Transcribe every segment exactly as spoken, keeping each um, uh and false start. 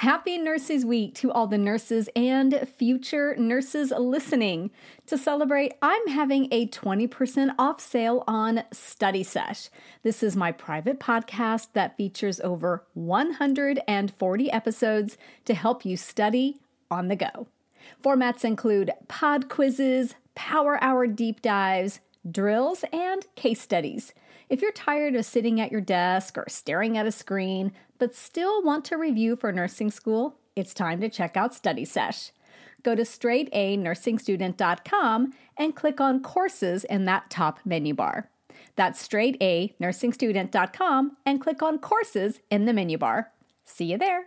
Happy Nurses Week to all the nurses and future nurses listening. To celebrate, I'm having a twenty percent off sale on Study Sesh. This is my private podcast that features over one hundred forty episodes to help you study on the go. Formats include pod quizzes, power hour deep dives, drills, and case studies. If you're tired of sitting at your desk or staring at a screen, but still want to review for nursing school, it's time to check out Study Sesh. Go to straight a nursing student dot com and click on Courses in that top menu bar. That's straight a nursing student dot com and click on Courses in the menu bar. See you there.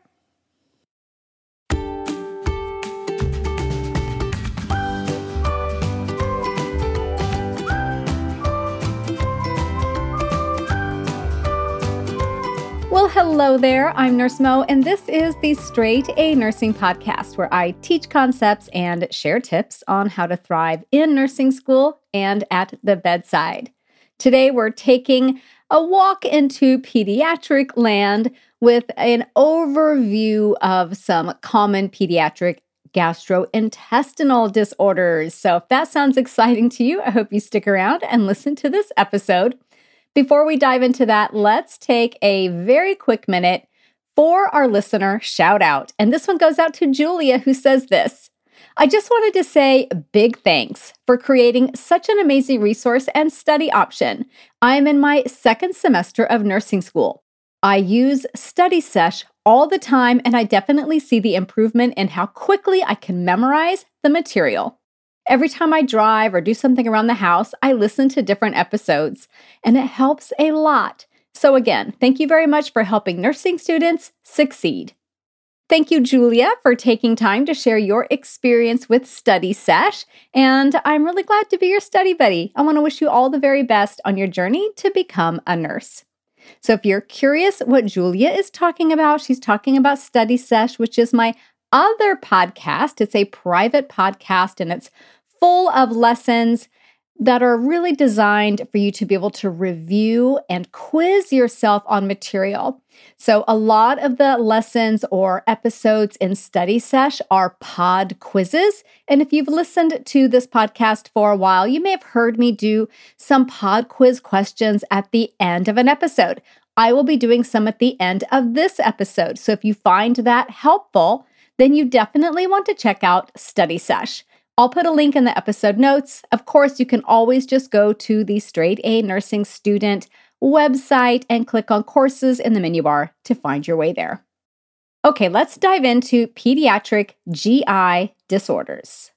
Well, hello there. I'm Nurse Mo, and this is the Straight A Nursing Podcast, where I teach concepts and share tips on how to thrive in nursing school and at the bedside. Today, we're taking a walk into pediatric land with an overview of some common pediatric gastrointestinal disorders. So if that sounds exciting to you, I hope you stick around and listen to this episode. Before we dive into that, let's take a very quick minute for our listener shout out. And this one goes out to Julia, who says this: I just wanted to say big thanks for creating such an amazing resource and study option. I'm in my second semester of nursing school. I use Study Sesh all the time, and I definitely see the improvement in how quickly I can memorize the material. Every time I drive or do something around the house, I listen to different episodes, and it helps a lot. So again, thank you very much for helping nursing students succeed. Thank you, Julia, for taking time to share your experience with Study Sesh, and I'm really glad to be your study buddy. I want to wish you all the very best on your journey to become a nurse. So if you're curious what Julia is talking about, she's talking about Study Sesh, which is my other podcast. It's a private podcast, and it's full of lessons that are really designed for you to be able to review and quiz yourself on material. So a lot of the lessons or episodes in Study Sesh are pod quizzes. And if you've listened to this podcast for a while, you may have heard me do some pod quiz questions at the end of an episode. I will be doing some at the end of this episode. So if you find that helpful, then you definitely want to check out Study Sesh. I'll put a link in the episode notes. Of course, you can always just go to the Straight A Nursing Student website and click on Courses in the menu bar to find your way there. Okay, let's dive into pediatric G I disorders.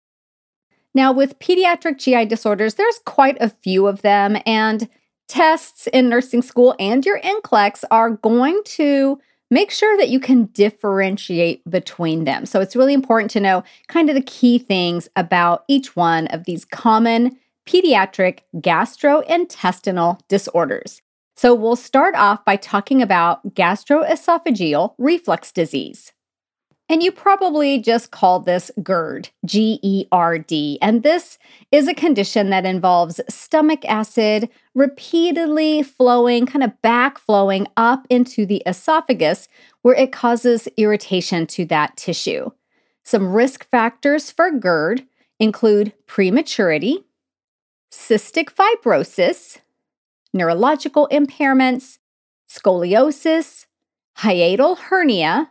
Now, with pediatric G I disorders, there's quite a few of them, and tests in nursing school and your N C L E X are going to make sure that you can differentiate between them. So it's really important to know kind of the key things about each one of these common pediatric gastrointestinal disorders. So we'll start off by talking about gastroesophageal reflux disease. And you probably just call this GERD, G E R D. And this is a condition that involves stomach acid repeatedly flowing, kind of backflowing up into the esophagus, where it causes irritation to that tissue. Some risk factors for GERD include prematurity, cystic fibrosis, neurological impairments, scoliosis, hiatal hernia,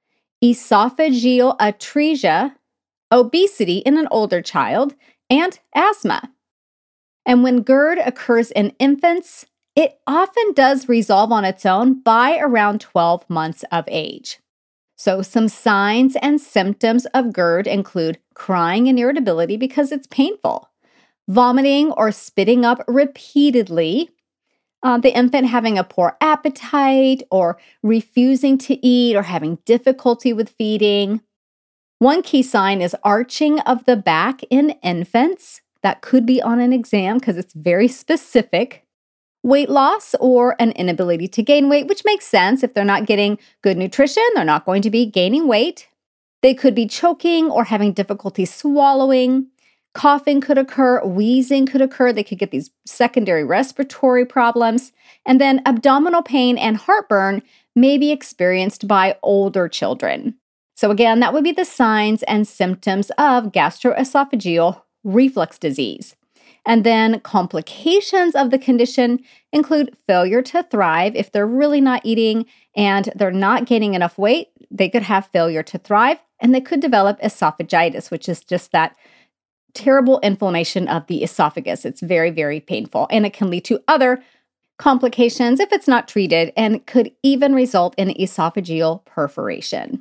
esophageal atresia, obesity in an older child, and asthma. And when GERD occurs in infants, it often does resolve on its own by around twelve months of age. So some signs and symptoms of GERD include crying and irritability because it's painful, vomiting or spitting up repeatedly, Uh, the infant having a poor appetite or refusing to eat or having difficulty with feeding. One key sign is arching of the back in infants. That could be on an exam because it's very specific. Weight loss or an inability to gain weight, which makes sense. If they're not getting good nutrition, they're not going to be gaining weight. They could be choking or having difficulty swallowing. Coughing could occur, wheezing could occur. They could get these secondary respiratory problems. And then abdominal pain and heartburn may be experienced by older children. So again, that would be the signs and symptoms of gastroesophageal reflux disease. And then complications of the condition include failure to thrive. If they're really not eating and they're not gaining enough weight, they could have failure to thrive, and they could develop esophagitis, which is just that terrible inflammation of the esophagus. It's very, very painful, and it can lead to other complications if it's not treated, and could even result in esophageal perforation.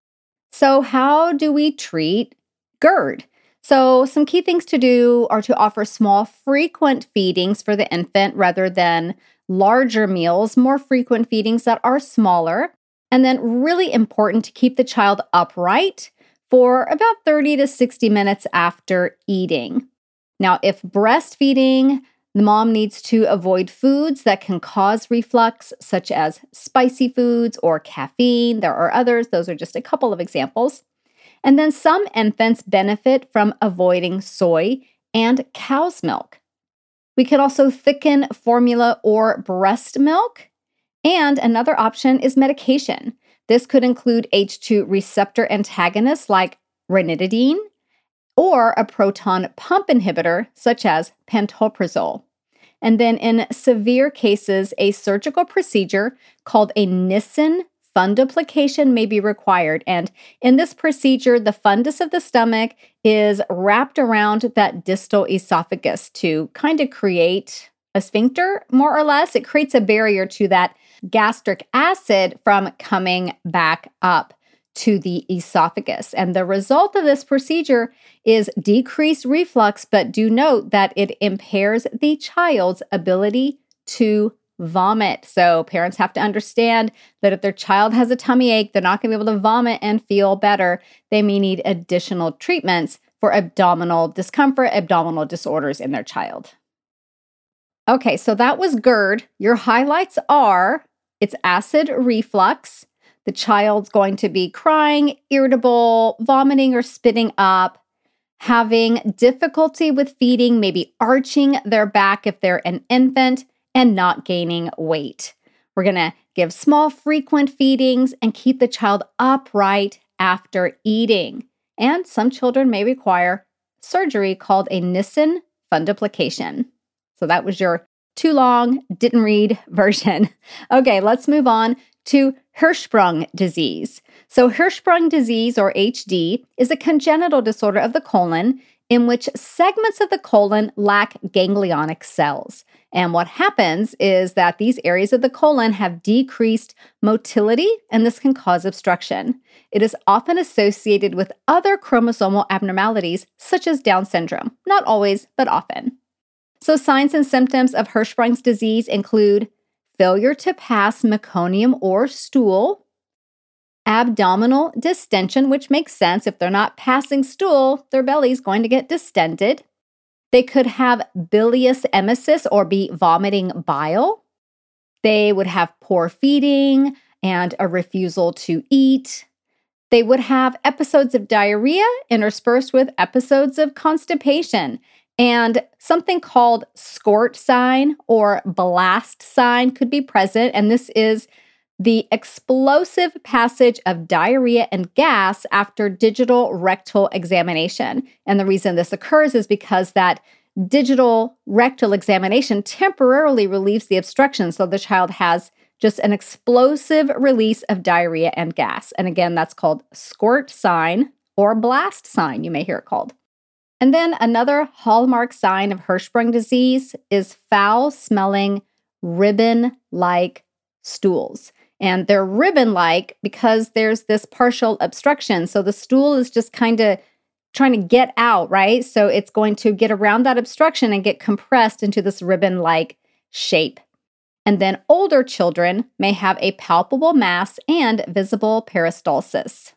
So how do we treat GERD? So some key things to do are to offer small, frequent feedings for the infant rather than larger meals, more frequent feedings that are smaller. And then really important to keep the child upright for about thirty to sixty minutes after eating. Now, if breastfeeding, the mom needs to avoid foods that can cause reflux, such as spicy foods or caffeine. There are others. Those are just a couple of examples. And then some infants benefit from avoiding soy and cow's milk. We can also thicken formula or breast milk. And another option is medication. This could include H two receptor antagonists like ranitidine or a proton pump inhibitor such as pantoprazole. And then in severe cases, a surgical procedure called a Nissen fundoplication may be required. And in this procedure, the fundus of the stomach is wrapped around that distal esophagus to kind of create a sphincter, more or less. It creates a barrier to that gastric acid from coming back up to the esophagus. And the result of this procedure is decreased reflux, but do note that it impairs the child's ability to vomit. So parents have to understand that if their child has a tummy ache, they're not going to be able to vomit and feel better. They may need additional treatments for abdominal discomfort, abdominal disorders in their child. Okay, so that was GERD. Your highlights are it's acid reflux. The child's going to be crying, irritable, vomiting or spitting up, having difficulty with feeding, maybe arching their back if they're an infant, and not gaining weight. We're going to give small, frequent feedings and keep the child upright after eating. And some children may require surgery called a Nissen fundoplication. So that was your too long, didn't read version. Okay, let's move on to Hirschsprung disease. So Hirschsprung disease, or H D, is a congenital disorder of the colon in which segments of the colon lack ganglionic cells. And what happens is that these areas of the colon have decreased motility, and this can cause obstruction. It is often associated with other chromosomal abnormalities, such as Down syndrome. Not always, but often. So signs and symptoms of Hirschsprung's disease include failure to pass meconium or stool, abdominal distension, which makes sense. If they're not passing stool, their belly's going to get distended. They could have bilious emesis or be vomiting bile. They would have poor feeding and a refusal to eat. They would have episodes of diarrhea interspersed with episodes of constipation. And something called Scort sign or blast sign could be present. And this is the explosive passage of diarrhea and gas after digital rectal examination. And the reason this occurs is because that digital rectal examination temporarily relieves the obstruction. So the child has just an explosive release of diarrhea and gas. And again, that's called Scort sign or blast sign, you may hear it called. And then another hallmark sign of Hirschsprung disease is foul-smelling ribbon-like stools. And they're ribbon-like because there's this partial obstruction. So the stool is just kind of trying to get out, right? So it's going to get around that obstruction and get compressed into this ribbon-like shape. And then older children may have a palpable mass and visible peristalsis.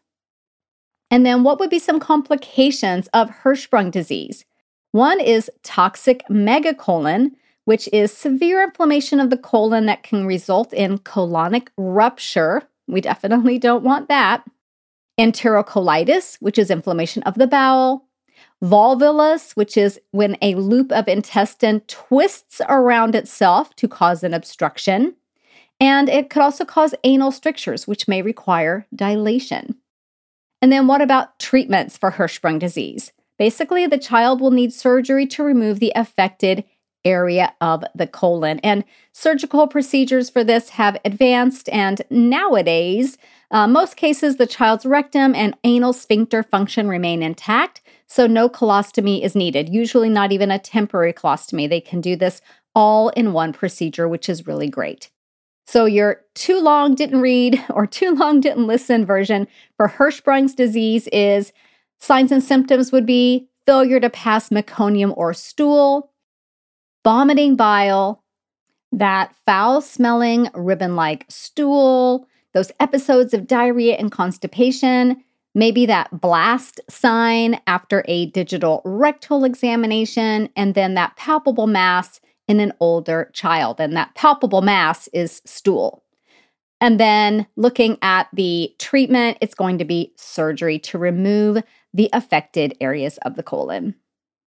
And then what would be some complications of Hirschsprung disease? One is toxic megacolon, which is severe inflammation of the colon that can result in colonic rupture. We definitely don't want that. Enterocolitis, which is inflammation of the bowel. Volvulus, which is when a loop of intestine twists around itself to cause an obstruction. And it could also cause anal strictures, which may require dilation. And then what about treatments for Hirschsprung disease? Basically, the child will need surgery to remove the affected area of the colon. And surgical procedures for this have advanced, and nowadays, uh, most cases, the child's rectum and anal sphincter function remain intact, so no colostomy is needed, usually not even a temporary colostomy. They can do this all in one procedure, which is really great. So your too long didn't read or too long didn't listen version for Hirschsprung's disease is signs and symptoms would be failure to pass meconium or stool, vomiting bile, that foul-smelling ribbon-like stool, those episodes of diarrhea and constipation, maybe that blast sign after a digital rectal examination, and then that palpable mass in an older child. And that palpable mass is stool. And then looking at the treatment, it's going to be surgery to remove the affected areas of the colon.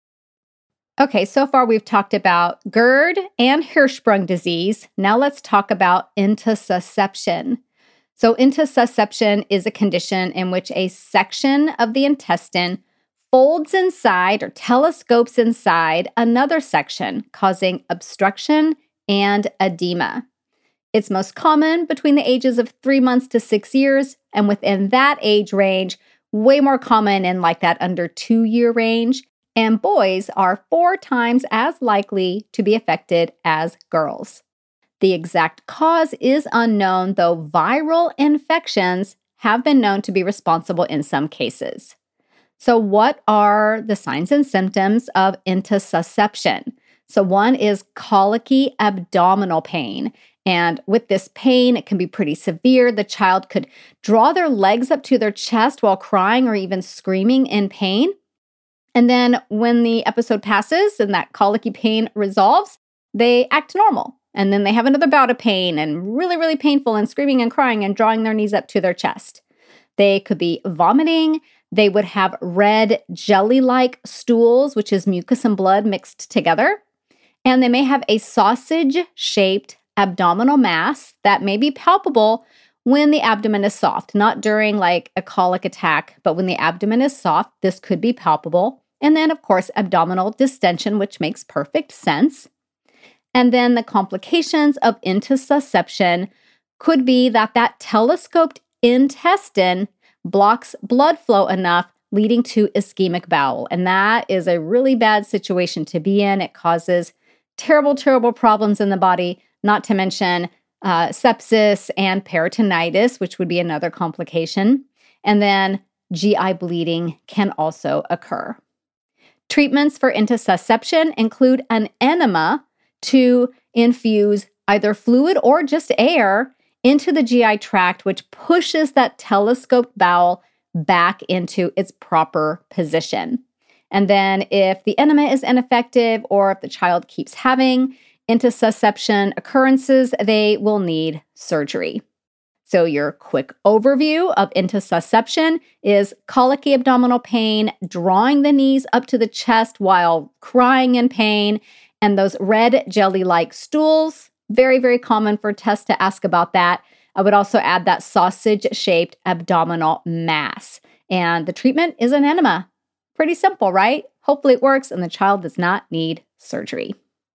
Okay, so far we've talked about GERD and Hirschsprung disease. Now let's talk about intussusception. So intussusception is a condition in which a section of the intestine folds inside or telescopes inside another section, causing obstruction and edema. It's most common between the ages of three months to six years, and within that age range, way more common in like that under two-year range. And boys are four times as likely to be affected as girls. The exact cause is unknown, though viral infections have been known to be responsible in some cases. So what are the signs and symptoms of intussusception? So one is colicky abdominal pain. And with this pain, it can be pretty severe. The child could draw their legs up to their chest while crying or even screaming in pain. And then when the episode passes and that colicky pain resolves, they act normal. And then they have another bout of pain and really, really painful and screaming and crying and drawing their knees up to their chest. They could be vomiting. They would have red jelly-like stools, which is mucus and blood mixed together. And they may have a sausage-shaped abdominal mass that may be palpable when the abdomen is soft, not during like a colic attack, but when the abdomen is soft, this could be palpable. And then, of course, abdominal distension, which makes perfect sense. And then the complications of intussusception could be that that telescoped intestine blocks blood flow enough, leading to ischemic bowel. And that is a really bad situation to be in. It causes terrible, terrible problems in the body, not to mention uh, sepsis and peritonitis, which would be another complication. And then G I bleeding can also occur. Treatments for intussusception include an enema to infuse either fluid or just air into the G I tract, which pushes that telescoped bowel back into its proper position. And then if the enema is ineffective or if the child keeps having intussusception occurrences, they will need surgery. So your quick overview of intussusception is colicky abdominal pain, drawing the knees up to the chest while crying in pain, and those red jelly-like stools. Very, very common for tests to ask about that. I would also add that sausage-shaped abdominal mass. And the treatment is an enema. Pretty simple, right? Hopefully it works and the child does not need surgery.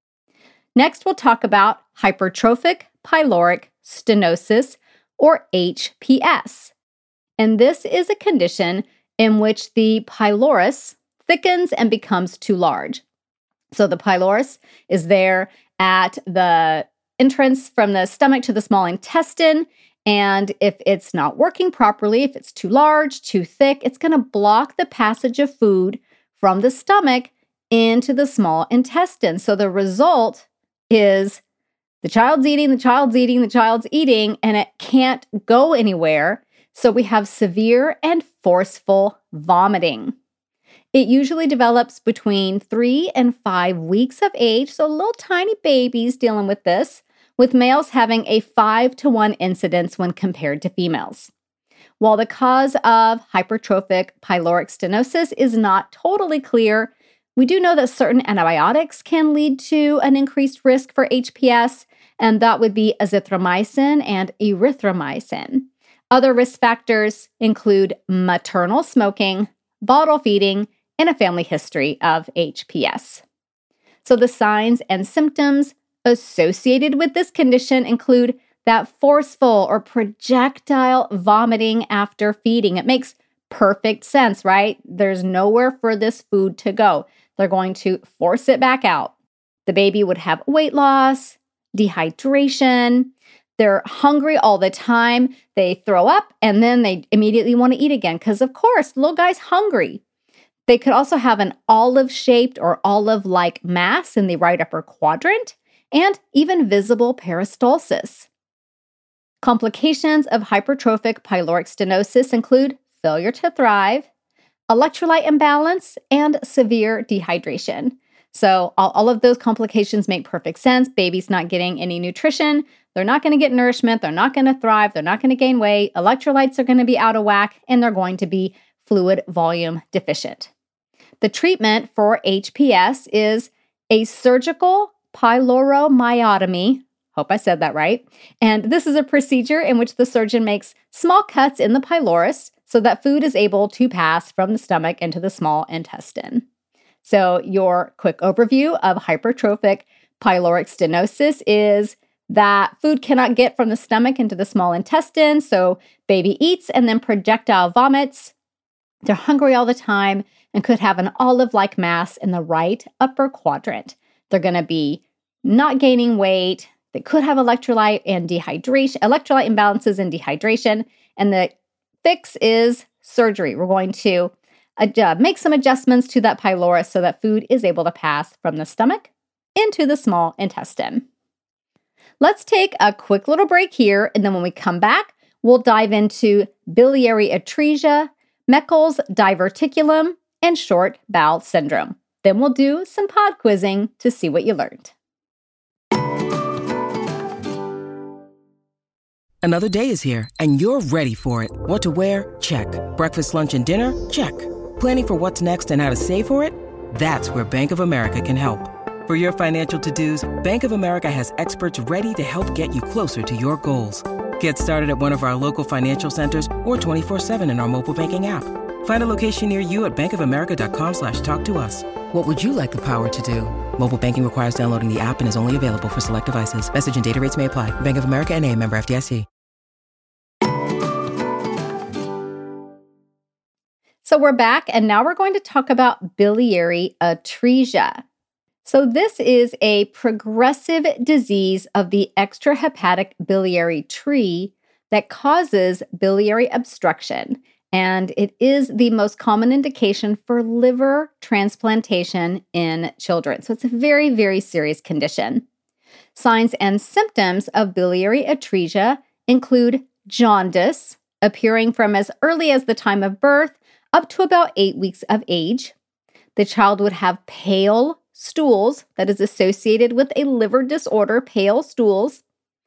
Next, we'll talk about hypertrophic pyloric stenosis, or H P S. And this is a condition in which the pylorus thickens and becomes too large. So the pylorus is there at the entrance from the stomach to the small intestine. And if it's not working properly, if it's too large, too thick, it's going to block the passage of food from the stomach into the small intestine. So the result is the child's eating, the child's eating, the child's eating, and it can't go anywhere. So we have severe and forceful vomiting. It usually develops between three and five weeks of age, so little tiny babies dealing with this, with males having a five to one incidence when compared to females. While the cause of hypertrophic pyloric stenosis is not totally clear, We do know that certain antibiotics can lead to an increased risk for H P S, and that would be azithromycin and erythromycin. Other risk factors include maternal smoking, bottle feeding, and a family history of H P S. So the signs and symptoms associated with this condition include that forceful or projectile vomiting after feeding. It makes perfect sense, right? There's nowhere for this food to go. They're going to force it back out. The baby would have weight loss, dehydration. They're hungry all the time. They throw up and then they immediately want to eat again because, of course, the little guy's hungry. They could also have an olive-shaped or olive-like mass in the right upper quadrant and even visible peristalsis. Complications of hypertrophic pyloric stenosis include failure to thrive, electrolyte imbalance, and severe dehydration. So all, all of those complications make perfect sense. Baby's not getting any nutrition. They're not going to get nourishment. They're not going to thrive. They're not going to gain weight. Electrolytes are going to be out of whack, and they're going to be fluid volume deficient. The treatment for H P S is a surgical pyloromyotomy. Hope I said that right. And this is a procedure in which the surgeon makes small cuts in the pylorus so that food is able to pass from the stomach into the small intestine. So your quick overview of hypertrophic pyloric stenosis is that food cannot get from the stomach into the small intestine. So baby eats and then projectile vomits. They're hungry all the time and could have an olive-like mass in the right upper quadrant. They're going to be not gaining weight. They could have electrolyte and dehydration, electrolyte imbalances and dehydration. And the fix is surgery. We're going to adjust, make some adjustments to that pylorus so that food is able to pass from the stomach into the small intestine. Let's take a quick little break here, and then when we come back, we'll dive into biliary atresia, Meckel's diverticulum, and short bowel syndrome. Then we'll do some pod quizzing to see what you learned. Another day is here, and you're ready for it. What to wear? Check. Breakfast, lunch, and dinner? Check. Planning for what's next and how to save for it? That's where Bank of America can help. For your financial to-dos, Bank of America has experts ready to help get you closer to your goals. Get started at one of our local financial centers or twenty-four seven in our mobile banking app. Find a location near you at bankofamerica.com slash talk to us. What would you like the power to do? Mobile banking requires downloading the app and is only available for select devices. Message and data rates may apply. Bank of America N A, member F D I C. So we're back, and now we're going to talk about biliary atresia. So this is a progressive disease of the extrahepatic biliary tree that causes biliary obstruction, and it is the most common indication for liver transplantation in children. So it's a very, very serious condition. Signs and symptoms of biliary atresia include jaundice, appearing from as early as the time of birth up to about eight weeks of age. The child would have pale stools that is associated with a liver disorder, pale stools,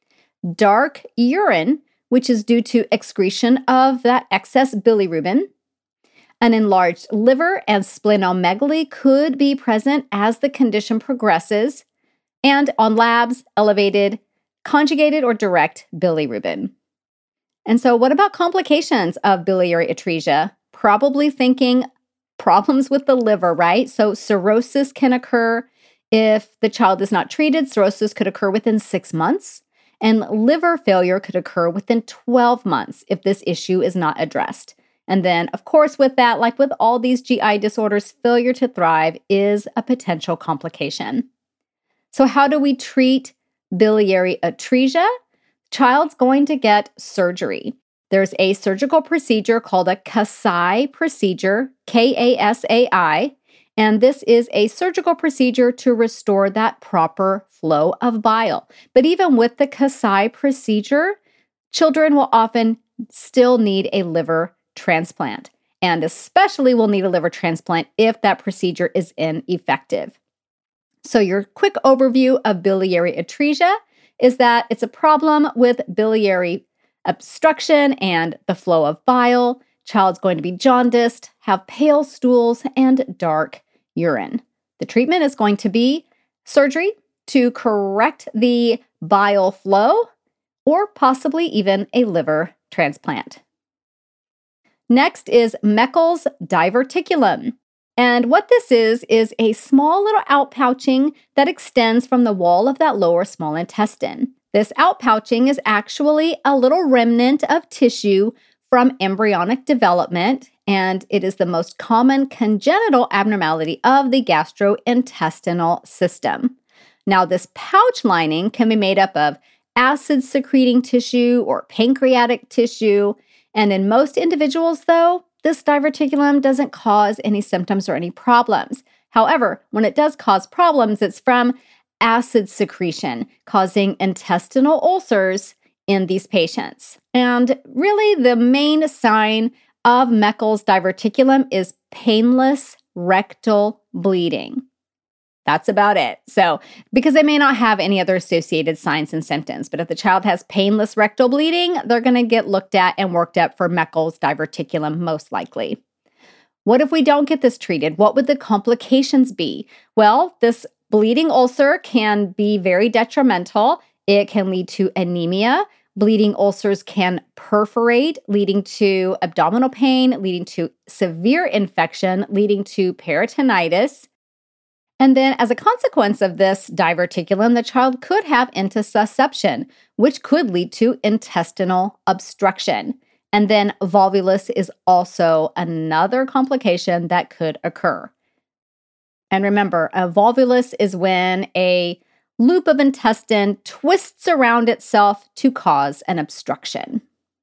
dark urine, which is due to excretion of that excess bilirubin. An enlarged liver and splenomegaly could be present as the condition progresses, and on labs, elevated conjugated or direct bilirubin. And so what about complications of biliary atresia? Probably thinking problems with the liver, right? So cirrhosis can occur if the child is not treated. Cirrhosis could occur within six months, and liver failure could occur within twelve months if this issue is not addressed. And then, of course, with that, like with all these G I disorders, failure to thrive is a potential complication. So how do we treat biliary atresia? Child's going to get surgery. There's a surgical procedure called a Kasai procedure, K A S A I, and this is a surgical procedure to restore that proper flow of bile. But even with the Kasai procedure, children will often still need a liver transplant, and especially will need a liver transplant if that procedure is ineffective. So your quick overview of biliary atresia is that it's a problem with biliary obstruction and the flow of bile. Child's going to be jaundiced, have pale stools, and dark urine. The treatment is going to be surgery to correct the bile flow, or possibly even a liver transplant. Next is Meckel's diverticulum. And what this is, is a small little outpouching that extends from the wall of that lower small intestine. This outpouching is actually a little remnant of tissue from embryonic development, and it is the most common congenital abnormality of the gastrointestinal system. Now, this pouch lining can be made up of acid-secreting tissue or pancreatic tissue, and in most individuals, though, this diverticulum doesn't cause any symptoms or any problems. However, when it does cause problems, it's from acid secretion, causing intestinal ulcers in these patients. And really, the main sign of Meckel's diverticulum is painless rectal bleeding. That's about it. So, because they may not have any other associated signs and symptoms, but if the child has painless rectal bleeding, they're going to get looked at and worked up for Meckel's diverticulum most likely. What if we don't get this treated? What would the complications be? Well, this bleeding ulcer can be very detrimental. It can lead to anemia. Bleeding ulcers can perforate, leading to abdominal pain, leading to severe infection, leading to peritonitis. And then as a consequence of this diverticulum, the child could have intussusception, which could lead to intestinal obstruction. And then volvulus is also another complication that could occur. And remember, a volvulus is when a loop of intestine twists around itself to cause an obstruction.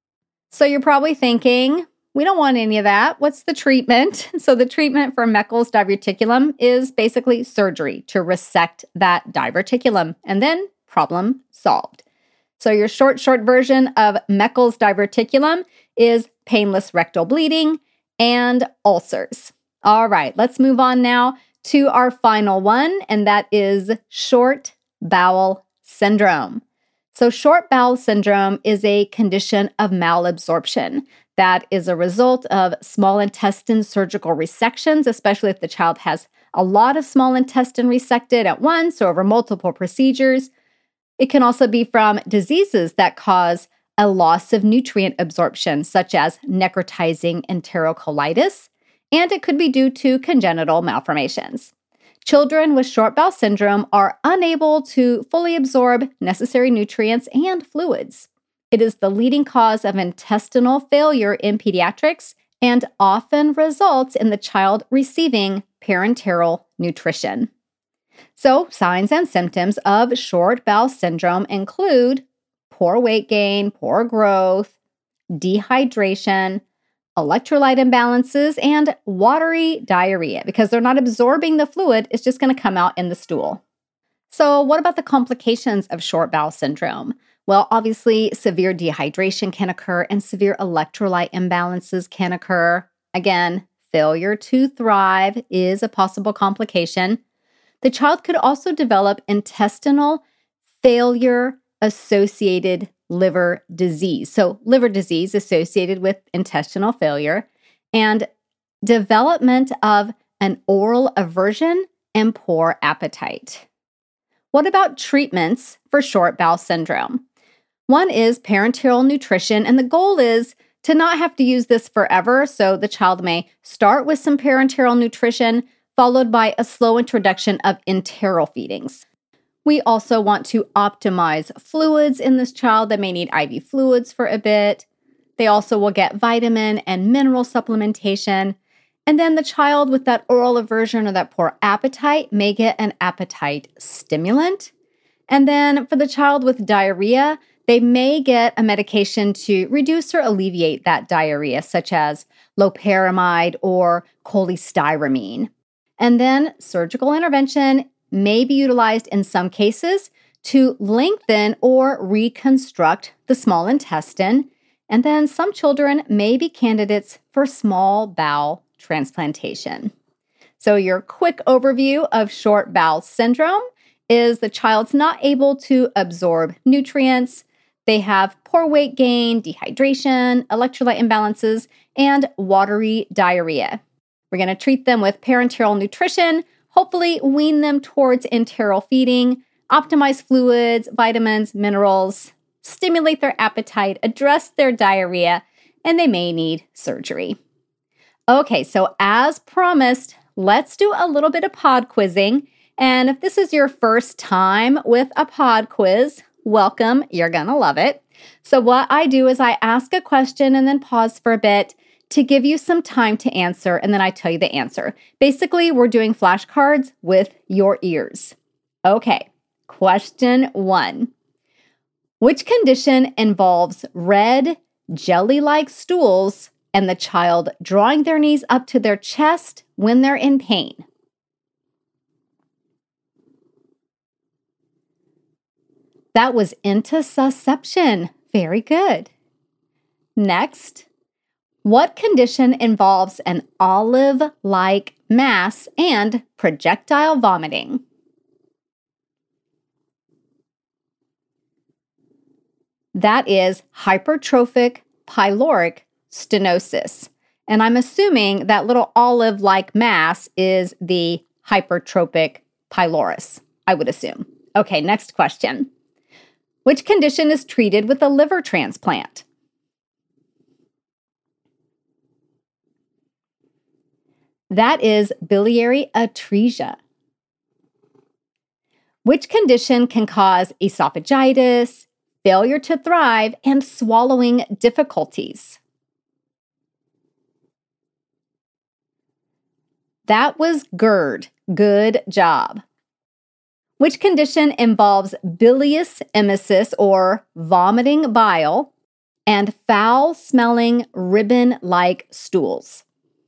So you're probably thinking, we don't want any of that. What's the treatment? So the treatment for Meckel's diverticulum is basically surgery to resect that diverticulum, and then problem solved. So your short, short version of Meckel's diverticulum is painless rectal bleeding and ulcers. All right, let's move on now to our final one, and that is short bowel syndrome. So short bowel syndrome is a condition of malabsorption that is a result of small intestine surgical resections, especially if the child has a lot of small intestine resected at once or over multiple procedures. It can also be from diseases that cause a loss of nutrient absorption, such as necrotizing enterocolitis, and it could be due to congenital malformations. Children with short bowel syndrome are unable to fully absorb necessary nutrients and fluids. It is the leading cause of intestinal failure in pediatrics and often results in the child receiving parenteral nutrition. So, signs and symptoms of short bowel syndrome include poor weight gain, poor growth, dehydration, electrolyte imbalances, and watery diarrhea. Because they're not absorbing the fluid, it's just going to come out in the stool. So what about the complications of short bowel syndrome? Well, obviously, severe dehydration can occur and severe electrolyte imbalances can occur. Again, failure to thrive is a possible complication. The child could also develop intestinal failure associated liver disease. So liver disease associated with intestinal failure and development of an oral aversion and poor appetite. What about treatments for short bowel syndrome? One is parenteral nutrition, and the goal is to not have to use this forever. So the child may start with some parenteral nutrition, followed by a slow introduction of enteral feedings. We also want to optimize fluids in this child that may need I V fluids for a bit. They also will get vitamin and mineral supplementation. And then the child with that oral aversion or that poor appetite may get an appetite stimulant. And then for the child with diarrhea, they may get a medication to reduce or alleviate that diarrhea, such as loperamide or cholestyramine. And then surgical intervention may be utilized in some cases to lengthen or reconstruct the small intestine. And then some children may be candidates for small bowel transplantation. So your quick overview of short bowel syndrome is the child's not able to absorb nutrients. They have poor weight gain, dehydration, electrolyte imbalances, and watery diarrhea. We're going to treat them with parenteral nutrition, hopefully wean them towards enteral feeding, optimize fluids, vitamins, minerals, stimulate their appetite, address their diarrhea, and they may need surgery. Okay, so as promised, let's do a little bit of pod quizzing. And if this is your first time with a pod quiz, welcome. You're going to love it. So what I do is I ask a question and then pause for a bit to give you some time to answer, and then I tell you the answer. Basically, we're doing flashcards with your ears. Okay, question one. Which condition involves red, jelly-like stools and the child drawing their knees up to their chest when they're in pain? That was intussusception. Very good. Next, what condition involves an olive-like mass and projectile vomiting? That is hypertrophic pyloric stenosis. And I'm assuming that little olive-like mass is the hypertrophic pylorus, I would assume. Okay, next question. Which condition is treated with a liver transplant? That is biliary atresia. Which condition can cause esophagitis, failure to thrive, and swallowing difficulties? That was GERD. Good job. Which condition involves bilious emesis or vomiting bile and foul-smelling ribbon-like stools?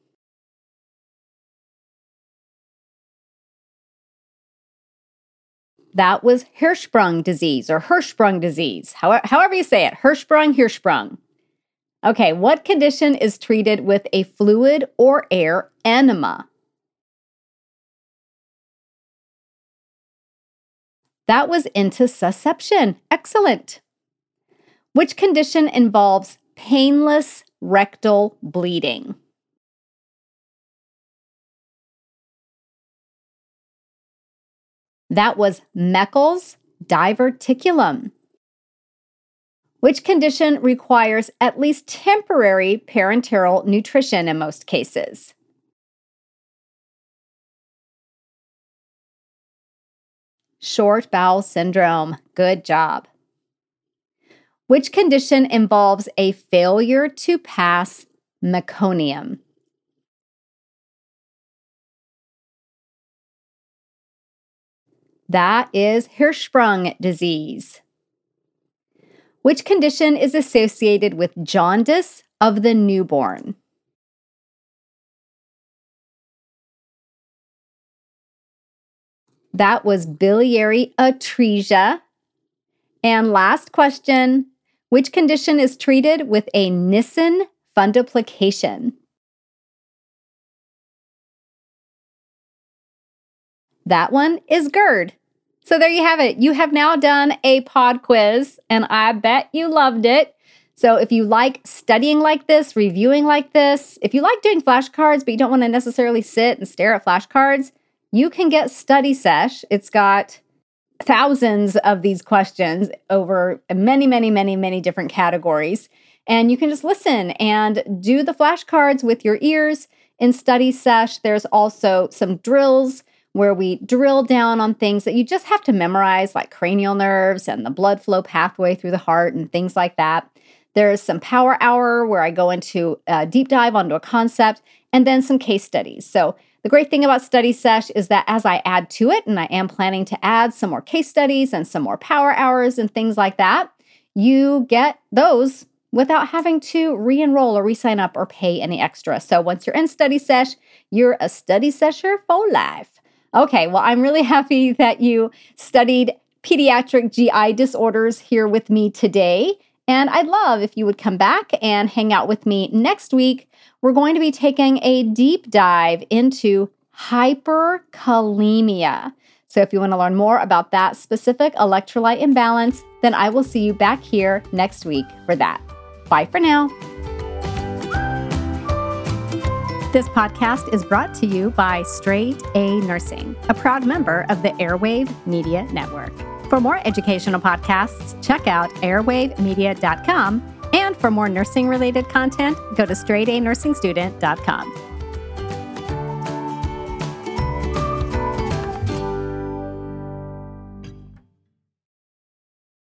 That was Hirschsprung disease or Hirschsprung disease, however, however you say it, Hirschsprung, Hirschsprung. Okay, what condition is treated with a fluid or air enema? That was intussusception. Excellent. Which condition involves painless rectal bleeding? That was Meckel's diverticulum. Which condition requires at least temporary parenteral nutrition in most cases? Short bowel syndrome. Good job. Which condition involves a failure to pass meconium? That is Hirschsprung disease. Which condition is associated with jaundice of the newborn? That was biliary atresia. And last question, which condition is treated with a Nissen fundoplication? That one is GERD. So there you have it. You have now done a pod quiz, and I bet you loved it. So if you like studying like this, reviewing like this, if you like doing flashcards, but you don't want to necessarily sit and stare at flashcards, you can get Study Sesh. It's got thousands of these questions over many, many, many, many different categories. And you can just listen and do the flashcards with your ears. In Study Sesh, there's also some drills where we drill down on things that you just have to memorize, like cranial nerves and the blood flow pathway through the heart and things like that. There's some Power Hour where I go into a deep dive onto a concept, and then some case studies. So the great thing about Study Sesh is that as I add to it, and I am planning to add some more case studies and some more Power Hours and things like that, you get those without having to re-enroll or re-sign up or pay any extra. So once you're in Study Sesh, you're a Study Sesher for life. Okay, well, I'm really happy that you studied pediatric G I disorders here with me today. And I'd love if you would come back and hang out with me next week. We're going to be taking a deep dive into hyperkalemia. So if you want to learn more about that specific electrolyte imbalance, then I will see you back here next week for that. Bye for now. This podcast is brought to you by Straight A Nursing, a proud member of the Airwave Media Network. For more educational podcasts, check out airwave media dot com. And for more nursing-related content, go to straight a nursing student dot com.